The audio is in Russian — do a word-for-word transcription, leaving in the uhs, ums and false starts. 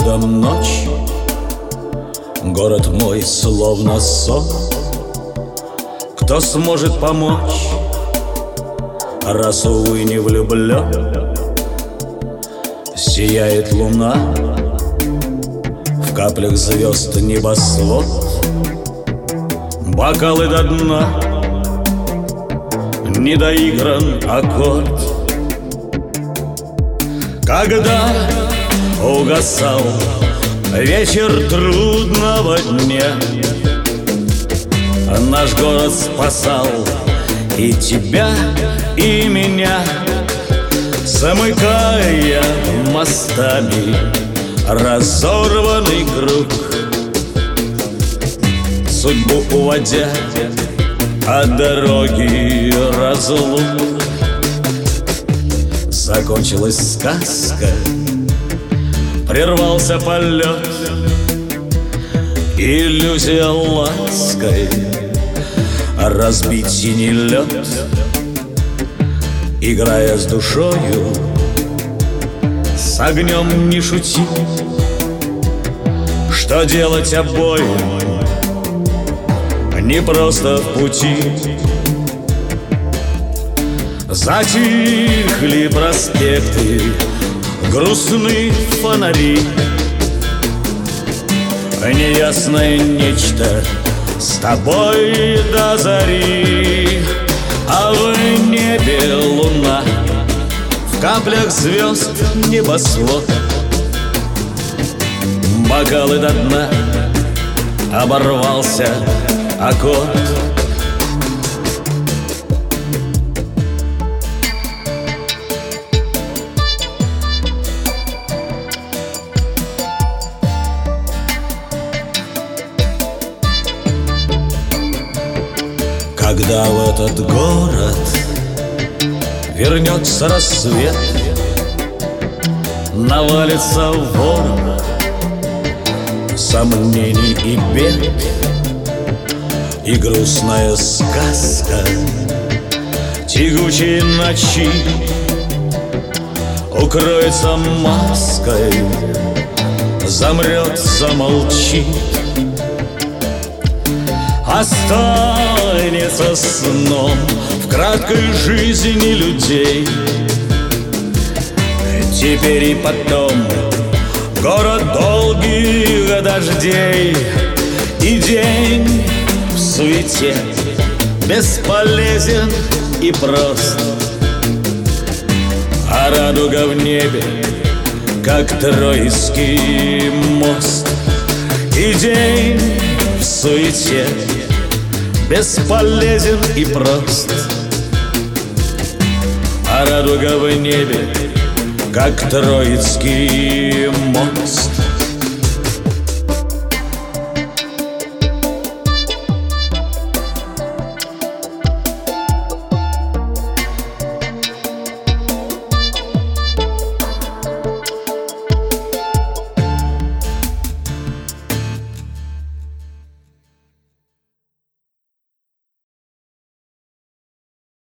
годом ночь, город мой словно сон. Кто сможет помочь, раз, увы, не влюблен? Сияет луна, в каплях звезд небосвод, бокалы до дна, недоигран аккорд. Когда угасал вечер трудного дня, наш город спасал и тебя, и меня, замыкая мостами разорванный круг, судьбу уводя от дороги разлук. Закончилась сказка, прервался полет, иллюзия лаской разбить синий лед. Играя с душою, с огнем не шути, что делать обоим не просто в пути. Затихли проспекты, грустны фонари, неясное нечто с тобой до зари. А в небе луна, в каплях звезд небосвод, бокалы до дна, оборвался аккорд. Когда в этот город вернется рассвет, навалится ворон сомнений и бед, и грустная сказка тягучей ночи укроется маской, замрет, замолчит, останется сном в краткой жизни людей. Теперь и потом город долгих дождей, и день в суете бесполезен и прост, а радуга в небе, как Троицкий мост. И день в суете бесполезен и прост, а радуга в небе, как Троицкий мост.